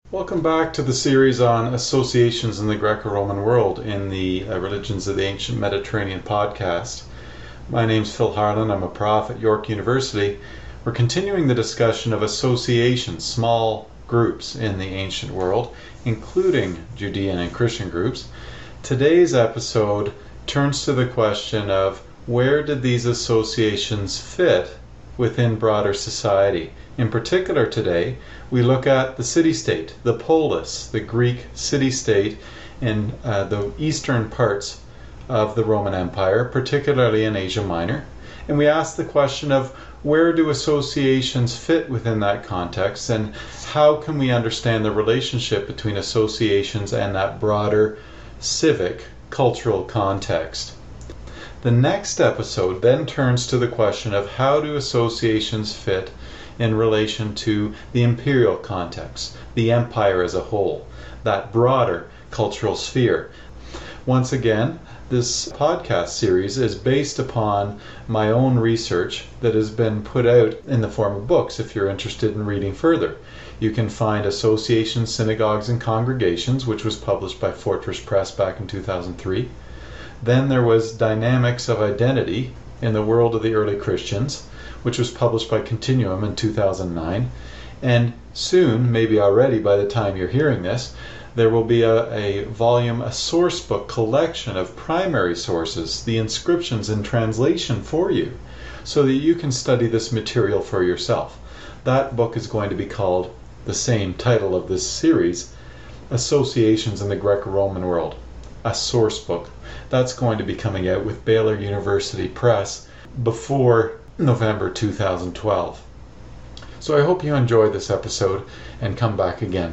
Welcome back to the series on associations in the Greco-Roman world in the Religions of the Ancient Mediterranean podcast. My name's Phil Harlan. I'm a prof at York University. We're continuing the discussion of associations, small groups in the ancient world, including Judean and Christian groups. Today's episode turns to the question of where did these associations fit within broader society. In particular today, we look at the city-state, the polis, the Greek city-state in the eastern parts of the Roman Empire, particularly in Asia Minor. And we ask the question of where do associations fit within that context, and how can we understand the relationship between associations and that broader civic, cultural context. The next episode then turns to the question of how do associations fit in relation to the imperial context, the empire as a whole, that broader cultural sphere. Once again, this podcast series is based upon my own research that has been put out in the form of books if you're interested in reading further. You can find Associations, Synagogues, and Congregations, which was published by Fortress Press back in 2003. Then there was Dynamics of Identity in the World of the Early Christians, which was published by Continuum in 2009. And soon, maybe already by the time you're hearing this, there will be a volume, a source book collection of primary sources, the inscriptions in translation for you, so that you can study this material for yourself. That book is going to be called, the same title of this series, Associations in the Greco-Roman World, a source book. That's going to be coming out with Baylor University Press before November 2012. So I hope you enjoy this episode and come back again.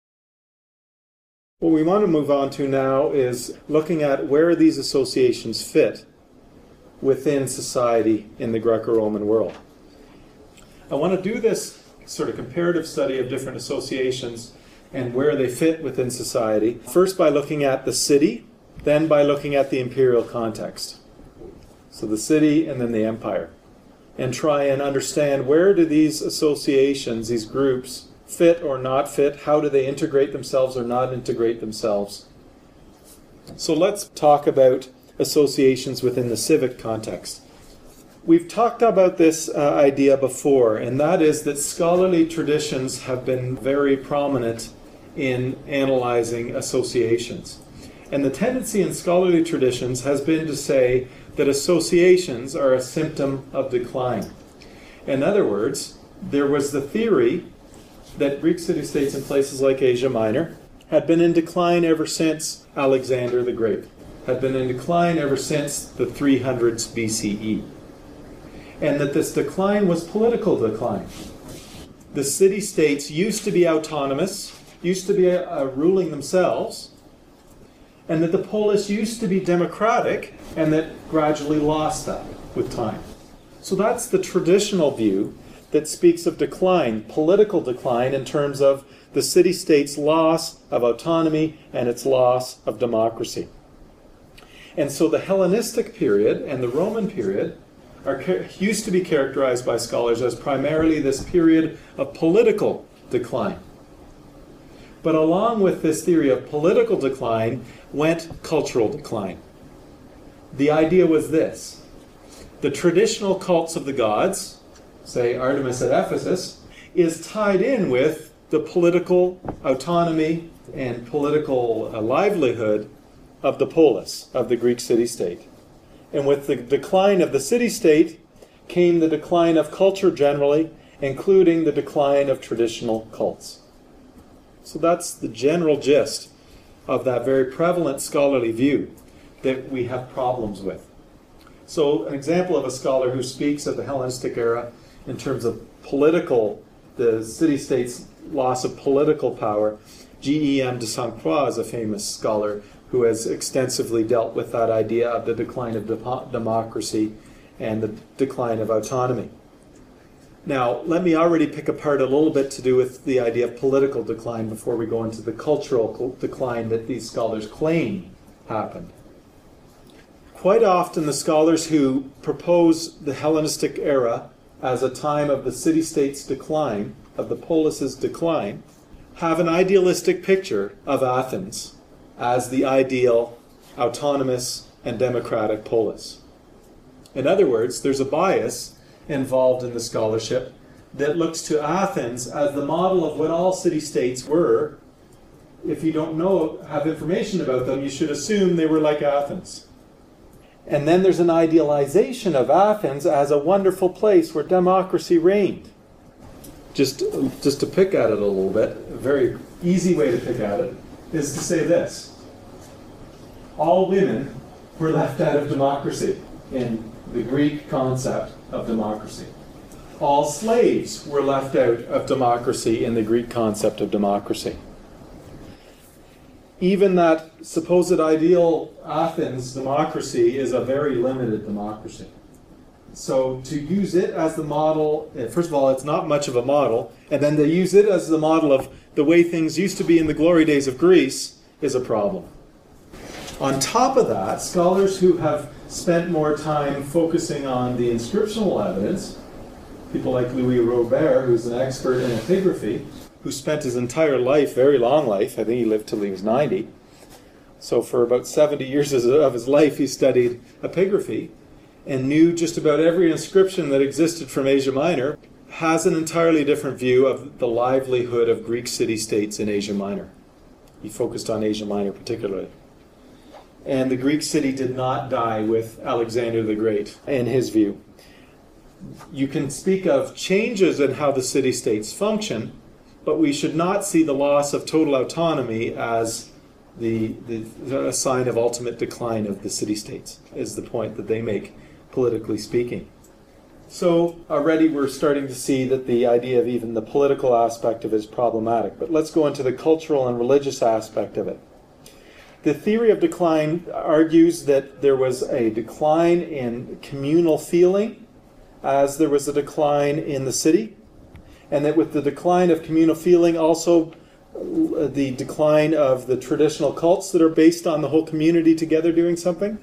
What we want to move on to now is looking at where these associations fit within society in the Greco-Roman world. I want to do this sort of comparative study of different associations and where they fit within society, first by looking at the city, then by looking at the imperial context. So the city and then the empire. And try and understand where do these associations, these groups, fit or not fit? How do they integrate themselves or not integrate themselves? So let's talk about associations within the civic context. We've talked about this idea before, and that is that scholarly traditions have been very prominent in analyzing associations. And the tendency in scholarly traditions has been to say that associations are a symptom of decline. In other words, there was the theory that Greek city-states in places like Asia Minor had been in decline ever since Alexander the Great, had been in decline ever since the 300s BCE, and that this decline was political decline. The city-states used to be autonomous, used to be ruling themselves, and that the polis used to be democratic, and that gradually lost that with time. So that's the traditional view that speaks of decline, political decline, in terms of the city-state's loss of autonomy and its loss of democracy. And so the Hellenistic period and the Roman period used to be characterized by scholars as primarily this period of political decline. But along with this theory of political decline went cultural decline. The idea was this: the traditional cults of the gods, say Artemis at Ephesus, is tied in with the political autonomy and political livelihood of the polis, of the Greek city-state. And with the decline of the city-state came the decline of culture generally, including the decline of traditional cults. So that's the general gist of that very prevalent scholarly view that we have problems with. So an example of a scholar who speaks of the Hellenistic era in terms of the city-state's loss of political power, G.E.M. de Saint Croix is a famous scholar who has extensively dealt with that idea of the decline of democracy and the decline of autonomy. Now, let me already pick apart a little bit to do with the idea of political decline before we go into the cultural decline that these scholars claim happened. Quite often the scholars who propose the Hellenistic era as a time of the city-state's decline, of the polis's decline, have an idealistic picture of Athens as the ideal, autonomous, and democratic polis. In other words, there's a bias involved in the scholarship that looks to Athens as the model of what all city-states were. If you don't have information about them, you should assume they were like Athens. And then there's an idealization of Athens as a wonderful place where democracy reigned. Just to pick at it a little bit, a very easy way to pick at it is to say this. All women were left out of democracy in the Greek concept of democracy. All slaves were left out of democracy in the Greek concept of democracy. Even that supposed ideal Athens democracy is a very limited democracy. So to use it as the model, first of all, it's not much of a model, and then to use it as the model of the way things used to be in the glory days of Greece is a problem. On top of that, scholars who have spent more time focusing on the inscriptional evidence, people like Louis Robert, who's an expert in epigraphy, who spent his entire life, very long life, I think he lived till he was 90, so for about 70 years of his life he studied epigraphy and knew just about every inscription that existed from Asia Minor, has an entirely different view of the livelihood of Greek city-states in Asia Minor. He focused on Asia Minor particularly. And the Greek city did not die with Alexander the Great, in his view. You can speak of changes in how the city-states function, but we should not see the loss of total autonomy as a sign of ultimate decline of the city-states, is the point that they make, politically speaking. So already we're starting to see that the idea of even the political aspect of it is problematic. But let's go into the cultural and religious aspect of it. The theory of decline argues that there was a decline in communal feeling as there was a decline in the city, and that with the decline of communal feeling also the decline of the traditional cults that are based on the whole community together doing something,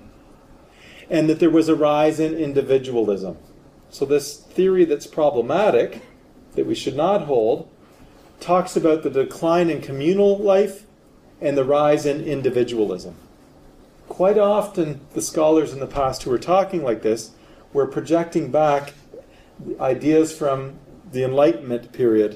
and that there was a rise in individualism. So this theory that's problematic, that we should not hold, talks about the decline in communal life and the rise in individualism. Quite often, the scholars in the past who were talking like this were projecting back ideas from the Enlightenment period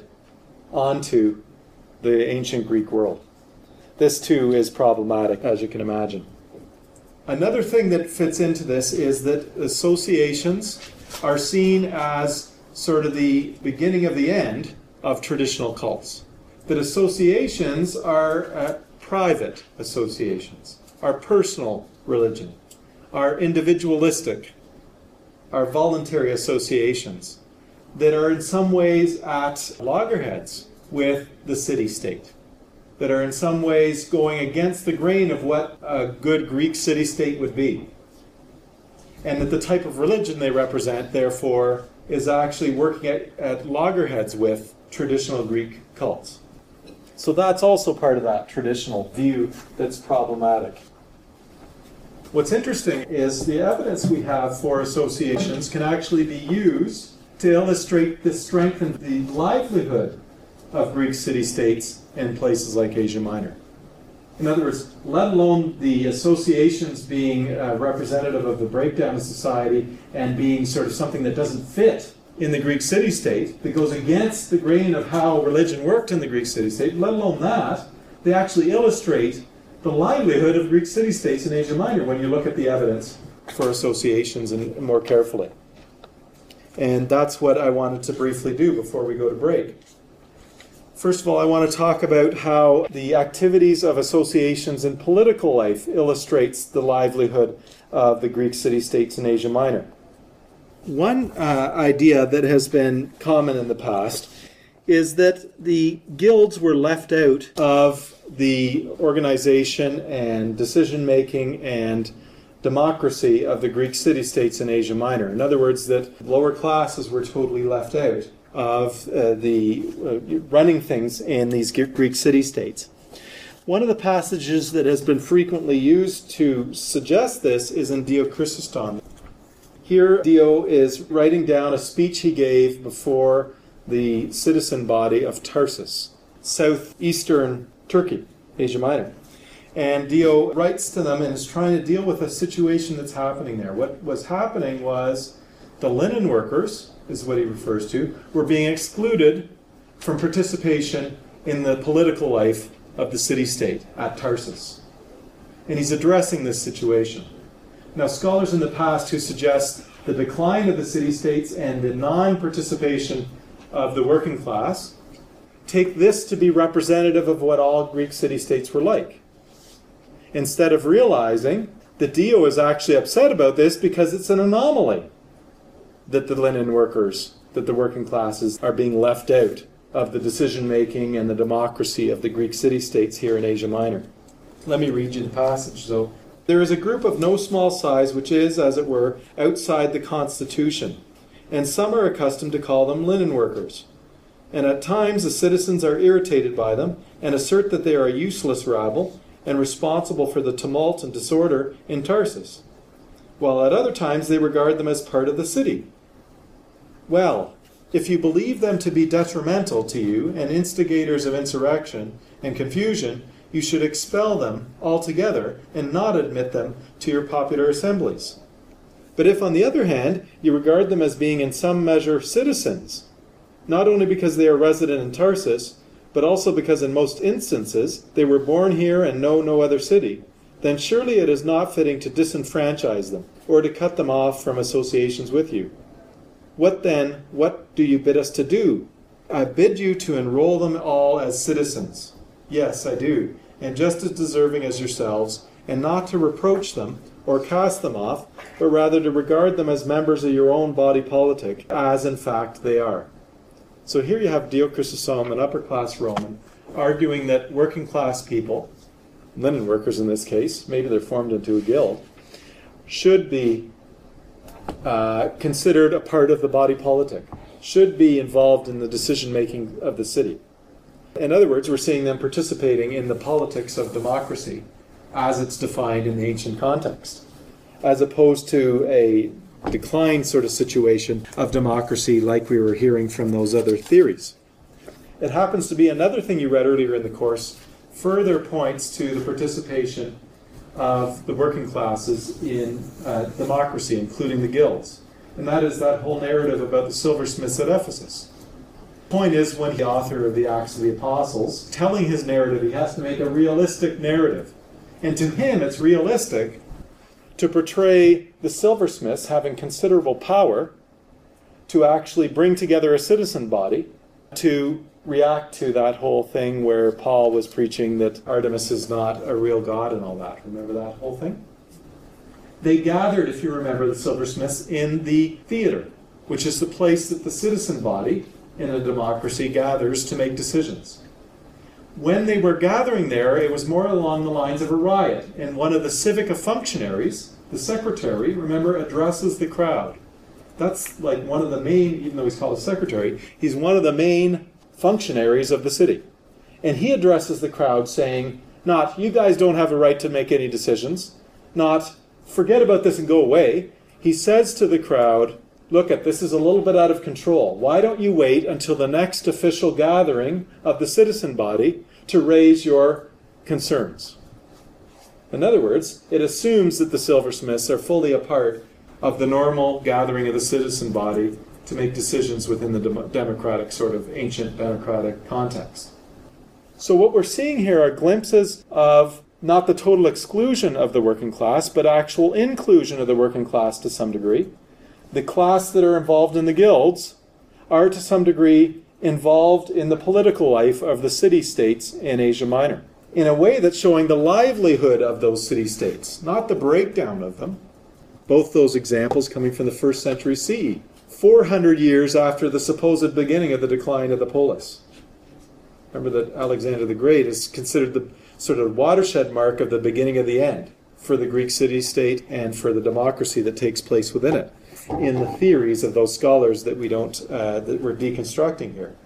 onto the ancient Greek world. This too is problematic, as you can imagine. Another thing that fits into this is that associations are seen as sort of the beginning of the end of traditional cults. That associations are private associations, are personal religion, are individualistic, are voluntary associations that are in some ways at loggerheads with the city-state, that are in some ways going against the grain of what a good Greek city-state would be. And that the type of religion they represent, therefore, is actually working at loggerheads with traditional Greek cults. So that's also part of that traditional view that's problematic. What's interesting is the evidence we have for associations can actually be used to illustrate the strength and the livelihood of Greek city-states in places like Asia Minor. In other words, let alone the associations being representative of the breakdown of society and being sort of something that doesn't fit in the Greek city-state, that goes against the grain of how religion worked in the Greek city-state, let alone that, they actually illustrate the livelihood of Greek city-states in Asia Minor when you look at the evidence for associations and more carefully. And that's what I wanted to briefly do before we go to break. First of all, I want to talk about how the activities of associations in political life illustrates the livelihood of the Greek city-states in Asia Minor. One idea that has been common in the past is that the guilds were left out of the organization and decision-making and democracy of the Greek city-states in Asia Minor. In other words, that lower classes were totally left out of the running things in these Greek city-states. One of the passages that has been frequently used to suggest this is in Dio Chrysostom. Here, Dio is writing down a speech he gave before the citizen body of Tarsus. southeastern Turkey, Asia Minor. And Dio writes to them and is trying to deal with a situation that's happening there. What was happening was the linen workers, is what he refers to, were being excluded from participation in the political life of the city-state at Tarsus. And he's addressing this situation. Now, scholars in the past who suggest the decline of the city-states and the non-participation of the working class take this to be representative of what all Greek city-states were like, instead of realizing that Dio is actually upset about this because it's an anomaly that the linen workers, that the working classes are being left out of the decision-making and the democracy of the Greek city-states here in Asia Minor. Let me read you the passage. So, there is a group of no small size which is, as it were, outside the constitution, and some are accustomed to call them linen workers. And at times the citizens are irritated by them and assert that they are a useless rabble and responsible for the tumult and disorder in Tarsus, while at other times they regard them as part of the city. Well, if you believe them to be detrimental to you and instigators of insurrection and confusion, you should expel them altogether and not admit them to your popular assemblies. But if, on the other hand, you regard them as being in some measure citizens, not only because they are resident in Tarsus, but also because in most instances they were born here and know no other city, then surely it is not fitting to disenfranchise them or to cut them off from associations with you. What then, what do you bid us to do? I bid you to enroll them all as citizens. Yes, I do, and just as deserving as yourselves, and not to reproach them or cast them off, but rather to regard them as members of your own body politic, as in fact they are. So here you have Dio Chrysostom, an upper-class Roman, arguing that working-class people, linen workers in this case, maybe they're formed into a guild, should be considered a part of the body politic, should be involved in the decision-making of the city. In other words, we're seeing them participating in the politics of democracy as it's defined in the ancient context, as opposed to a decline sort of situation of democracy like we were hearing from those other theories. It happens to be another thing you read earlier in the course, further points to the participation of the working classes in democracy, including the guilds. And that is that whole narrative about the silversmiths at Ephesus. The point is, when the author of the Acts of the Apostles, telling his narrative, he has to make a realistic narrative. And to him, it's realistic to portray the silversmiths having considerable power to actually bring together a citizen body to react to that whole thing where Paul was preaching that Artemis is not a real god and all that. Remember that whole thing? They gathered, if you remember, the silversmiths in the theater, which is the place that the citizen body in a democracy gathers to make decisions. When they were gathering there, it was more along the lines of a riot, and one of the civica functionaries, the secretary, remember, addresses the crowd. That's like one of the main, even though he's called a secretary, he's one of the main functionaries of the city. And he addresses the crowd saying, not, you guys don't have a right to make any decisions, not, forget about this and go away. He says to the crowd, look, this is a little bit out of control. Why don't you wait until the next official gathering of the citizen body to raise your concerns? In other words, it assumes that the silversmiths are fully a part of the normal gathering of the citizen body to make decisions within the democratic, sort of ancient democratic context. So what we're seeing here are glimpses of not the total exclusion of the working class, but actual inclusion of the working class to some degree. The class that are involved in the guilds are to some degree involved in the political life of the city-states in Asia Minor, in a way that's showing the livelihood of those city-states, not the breakdown of them. Both those examples coming from the 1st century CE, 400 years after the supposed beginning of the decline of the polis. Remember that Alexander the Great is considered the sort of watershed mark of the beginning of the end for the Greek city-state and for the democracy that takes place within it, in the theories of those scholars that that we're deconstructing here.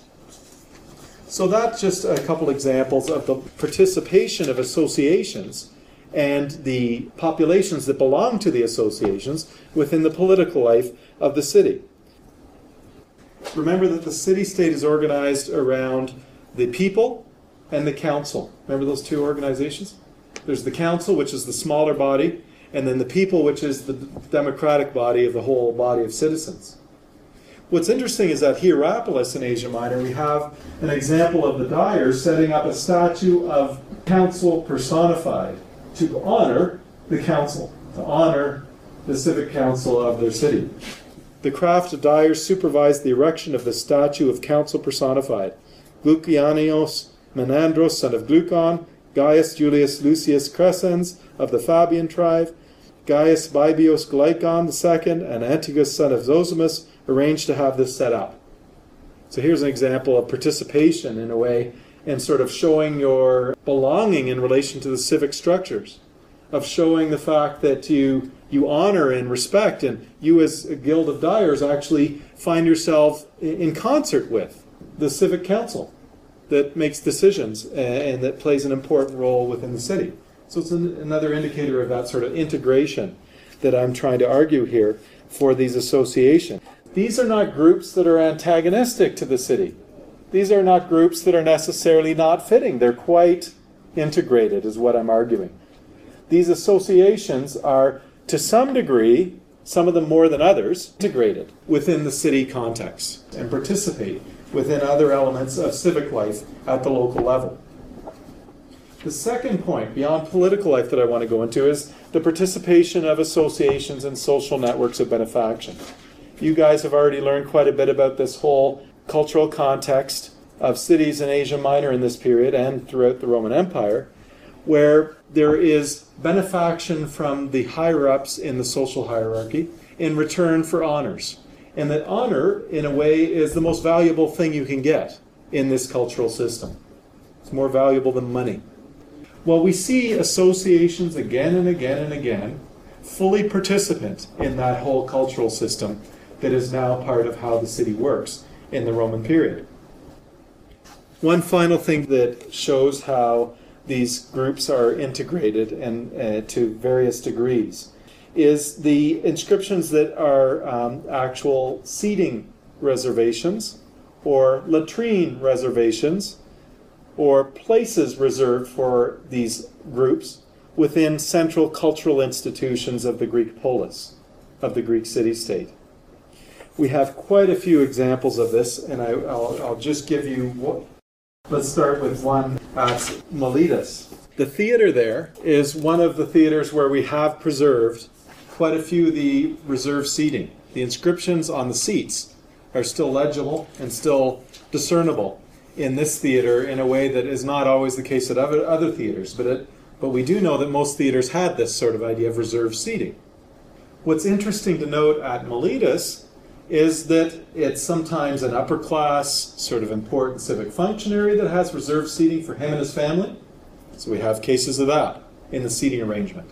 So that's just a couple examples of the participation of associations and the populations that belong to the associations within the political life of the city. Remember that the city-state is organized around the people and the council. Remember those two organizations? There's the council, which is the smaller body, and then the people, which is the democratic body of the whole body of citizens. What's interesting is that Hierapolis in Asia Minor, we have an example of the dyers setting up a statue of council personified to honor the council, to honor the civic council of their city. The craft dyers supervised the erection of the statue of council personified. Glucianios Menandros, son of Glucon, Gaius Julius Lucius Crescens of the Fabian tribe, Gaius Bibios Glycon II, and Antigus, son of Zosimus, arranged to have this set up. So here's an example of participation in a way, and sort of showing your belonging in relation to the civic structures, of showing the fact that you honor and respect, and you as a guild of dyers actually find yourself in concert with the civic council that makes decisions and that plays an important role within the city. So it's another indicator of that sort of integration that I'm trying to argue here for these associations. These are not groups that are antagonistic to the city. These are not groups that are necessarily not fitting. They're quite integrated, is what I'm arguing. These associations are, to some degree, some of them more than others, integrated within the city context and participate within other elements of civic life at the local level. The second point, beyond political life, that I want to go into is the participation of associations and social networks of benefaction. You guys have already learned quite a bit about this whole cultural context of cities in Asia Minor in this period and throughout the Roman Empire, where there is benefaction from the higher-ups in the social hierarchy in return for honors. And that honor, in a way, is the most valuable thing you can get in this cultural system. It's more valuable than money. Well, we see associations again and again and again, fully participant in that whole cultural system that is now part of how the city works in the Roman period. One final thing that shows how these groups are integrated and to various degrees is the inscriptions that are actual seating reservations or latrine reservations or places reserved for these groups within central cultural institutions of the Greek polis, of the Greek city-state. We have quite a few examples of this, and I'll just give you. Let's start with one at Miletus. The theater there is one of the theaters where we have preserved quite a few of the reserved seating. The inscriptions on the seats are still legible and still discernible in this theater in a way that is not always the case at other theaters, but we do know that most theaters had this sort of idea of reserved seating. What's interesting to note at Miletus is that it's sometimes an upper class, sort of important civic functionary that has reserved seating for him and his family. So we have cases of that in the seating arrangement.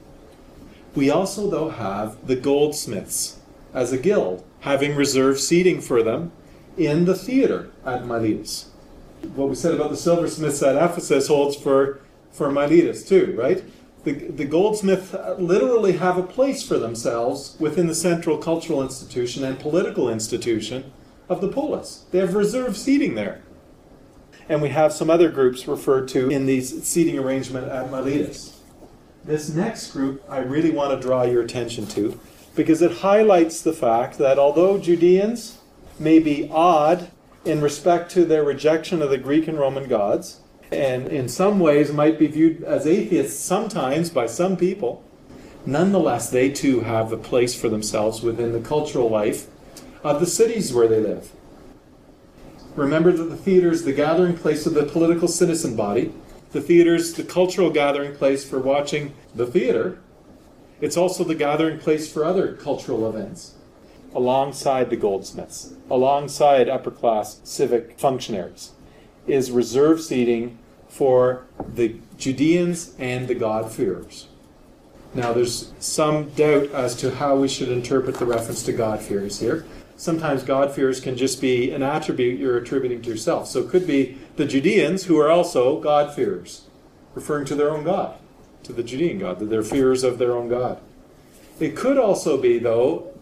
We also, though, have the goldsmiths as a guild, having reserved seating for them in the theater at Miletus. What we said about the silversmiths at Ephesus holds for Miletus too, right? The goldsmiths literally have a place for themselves within the central cultural institution and political institution of the polis. They have reserved seating there. And we have some other groups referred to in the seating arrangement at Miletus. This next group I really want to draw your attention to because it highlights the fact that although Judeans may be odd in respect to their rejection of the Greek and Roman gods, and in some ways might be viewed as atheists sometimes by some people, nonetheless they too have a place for themselves within the cultural life of the cities where they live. Remember that the theater is the gathering place of the political citizen body. The theater is the cultural gathering place for watching the theater. It's also the gathering place for other cultural events, alongside the goldsmiths, alongside upper-class civic functionaries, is reserved seating for the Judeans and the God-fearers. Now, there's some doubt as to how we should interpret the reference to God-fearers here. Sometimes God-fearers can just be an attribute you're attributing to yourself. So it could be the Judeans who are also God-fearers, referring to their own God, to the Judean God, that they're fearers of their own God. It could also be, though,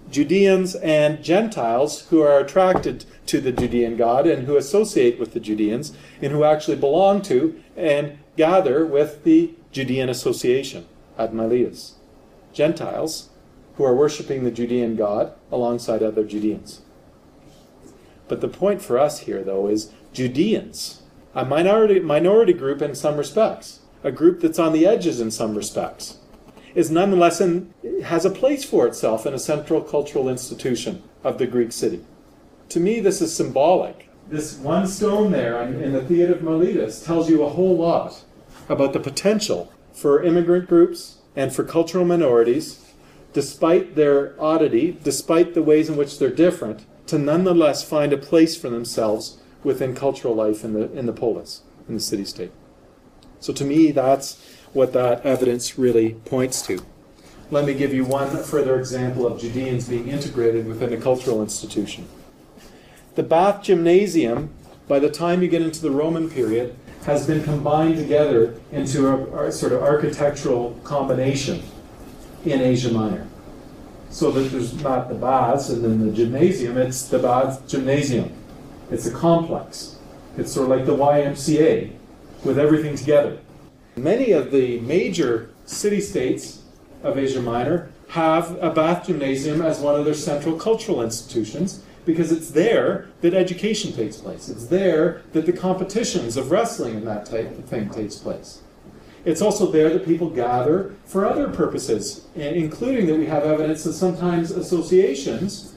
Judeans and Gentiles who are attracted to the Judean God and who associate with the Judeans and who actually belong to and gather with the Judean association at Miletus. Gentiles who are worshiping the Judean God alongside other Judeans. But the point for us here, though, is Judeans, a minority group in some respects, a group that's on the edges in some respects, is nonetheless has a place for itself in a central cultural institution of the Greek city. To me, this is symbolic. This one stone there in the Theatre of Miletus tells you a whole lot about the potential for immigrant groups and for cultural minorities, despite their oddity, despite the ways in which they're different, to nonetheless find a place for themselves within cultural life in the polis, in the city-state. So to me, that's what that evidence really points to. Let me give you one further example of Judeans being integrated within a cultural institution. The Bath Gymnasium, by the time you get into the Roman period, has been combined together into a sort of architectural combination in Asia Minor. So that there's not the baths and then the gymnasium, it's the Bath Gymnasium. It's a complex. It's sort of like the YMCA with everything together. Many of the major city-states of Asia Minor have a Bath Gymnasium as one of their central cultural institutions because it's there that education takes place. It's there that the competitions of wrestling and that type of thing takes place. It's also there that people gather for other purposes, including that we have evidence that sometimes associations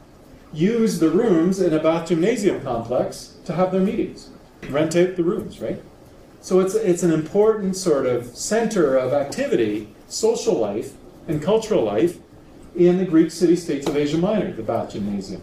use the rooms in a Bath Gymnasium complex to have their meetings. Rent out the rooms, right? So it's an important sort of center of activity, social life, and cultural life in the Greek city-states of Asia Minor, the Bath Gymnasium.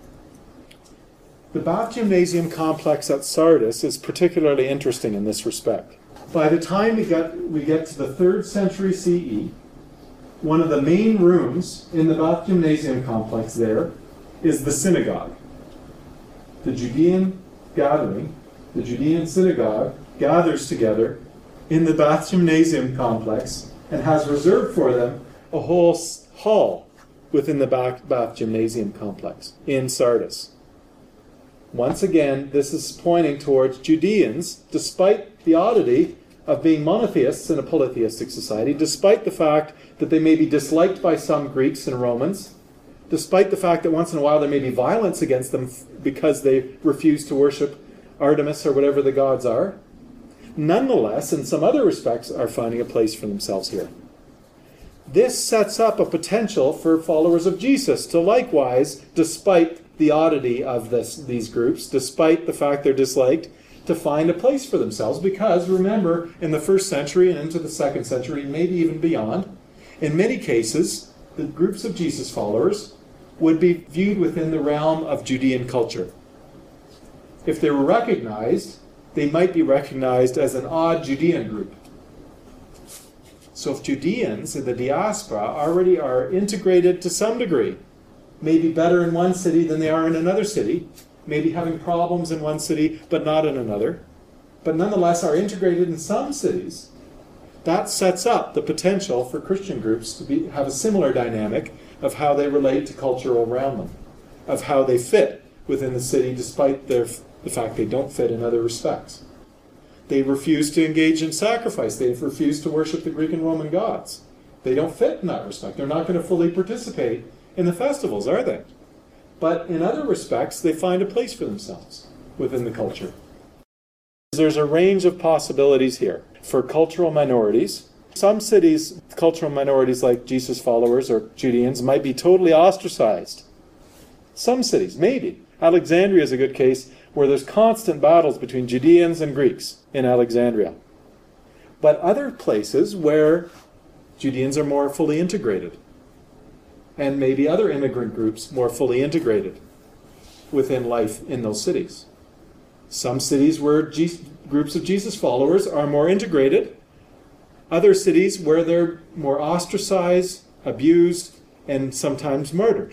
The Bath Gymnasium complex at Sardis is particularly interesting in this respect. By the time we get to the 3rd century CE, one of the main rooms in the Bath Gymnasium complex there is the synagogue. The Judean gathering, the Judean synagogue, gathers together in the Bath Gymnasium complex and has reserved for them a whole hall within the Bath Gymnasium complex in Sardis. Once again, this is pointing towards Judeans, despite the oddity of being monotheists in a polytheistic society, despite the fact that they may be disliked by some Greeks and Romans, despite the fact that once in a while there may be violence against them because they refuse to worship Artemis or whatever the gods are, nonetheless, in some other respects, are finding a place for themselves here. This sets up a potential for followers of Jesus to likewise, despite the oddity of these groups, despite the fact they're disliked, to find a place for themselves, because remember, in the 1st century and into the 2nd century, maybe even beyond, in many cases, the groups of Jesus followers would be viewed within the realm of Judean culture. If they were recognized, they might be recognized as an odd Judean group. So if Judeans in the diaspora already are integrated to some degree, maybe better in one city than they are in another city, maybe having problems in one city but not in another, but nonetheless are integrated in some cities, that sets up the potential for Christian groups to have a similar dynamic of how they relate to culture around them, of how they fit within the city despite the fact they don't fit in other respects. They refuse to engage in sacrifice. They refuse to worship the Greek and Roman gods. They don't fit in that respect. They're not going to fully participate in the festivals, are they? But in other respects, they find a place for themselves within the culture. There's a range of possibilities here for cultural minorities. Some cities, cultural minorities like Jesus followers or Judeans, might be totally ostracized. Some cities, maybe. Alexandria is a good case where there's constant battles between Judeans and Greeks in Alexandria. But other places where Judeans are more fully integrated, and maybe other immigrant groups more fully integrated within life in those cities. Some cities where groups of Jesus followers are more integrated, other cities where they're more ostracized, abused, and sometimes murdered.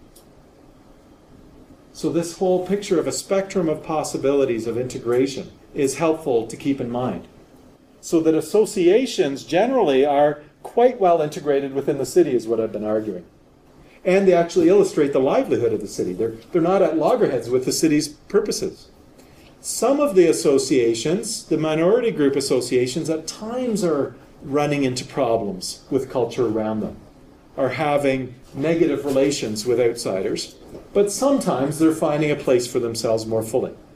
So this whole picture of a spectrum of possibilities of integration is helpful to keep in mind. So that associations generally are quite well integrated within the city is what I've been arguing. And they actually illustrate the livelihood of the city. They're not at loggerheads with the city's purposes. Some of the associations, the minority group associations, at times are running into problems with culture around them, are having negative relations with outsiders, but sometimes they're finding a place for themselves more fully.